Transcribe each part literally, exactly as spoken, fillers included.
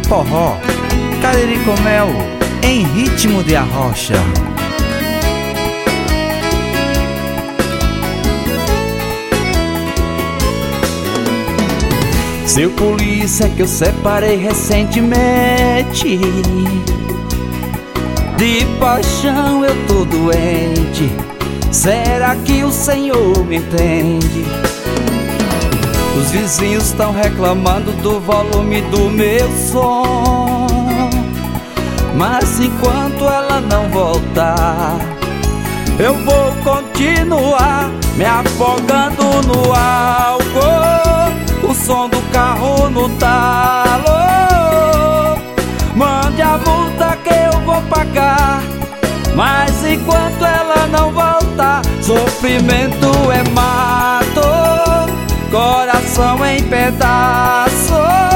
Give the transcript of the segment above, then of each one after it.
forró, Cariri com mel, em ritmo de arrocha. Seu polícia que eu separei recentemente, de paixão eu tô doente. Será que o Senhor me entende? Os vizinhos estão reclamando do volume do meu som, mas enquanto ela não voltar, eu vou continuar me afogando no álcool, o som do carro no talo. Mande a multa que eu vou pagar, mas enquanto ela não voltar, sofrimento é mato, coração em pedaço.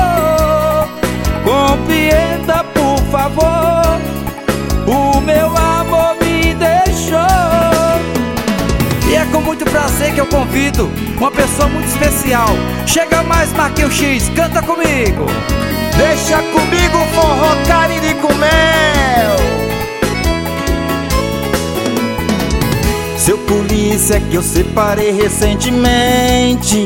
Compreenda, por favor, o meu amor me deixou. E é com muito prazer que eu convido uma pessoa muito especial. Chega mais, Marquinhos X, canta comigo. Deixa comigo o forró Cariri com mel. Seu polícia que eu separei recentemente,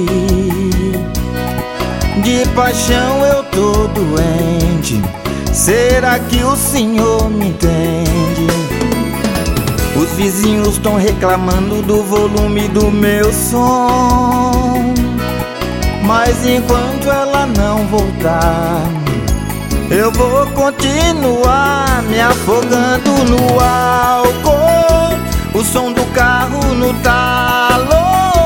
de paixão eu tô doente. Será que o senhor me entende? Os vizinhos estão reclamando do volume do meu som, mas enquanto ela não voltar, eu vou continuar me afogando no álcool, o som do carro no talo.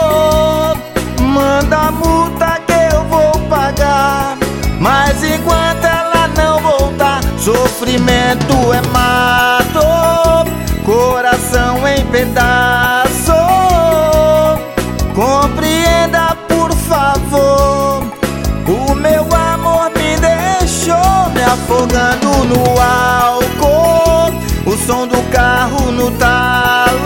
Manda a multa que eu vou pagar, mas enquanto ela não voltar, sofrimento é mato, coração em pedaço. Compreenda, por favor, o meu amor me deixou me afogando no álcool, o som do carro no talo.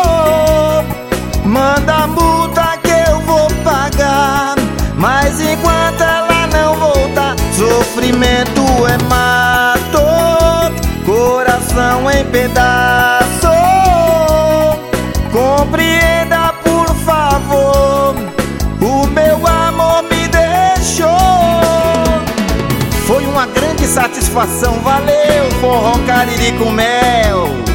Manda a multa que eu vou pagar, mas enquanto ela não voltar, sofrimento é mato, coração em pedaço. Compreenda, por favor, o meu amor me deixou. Foi uma grande satisfação, valeu, forró Cariri com mel.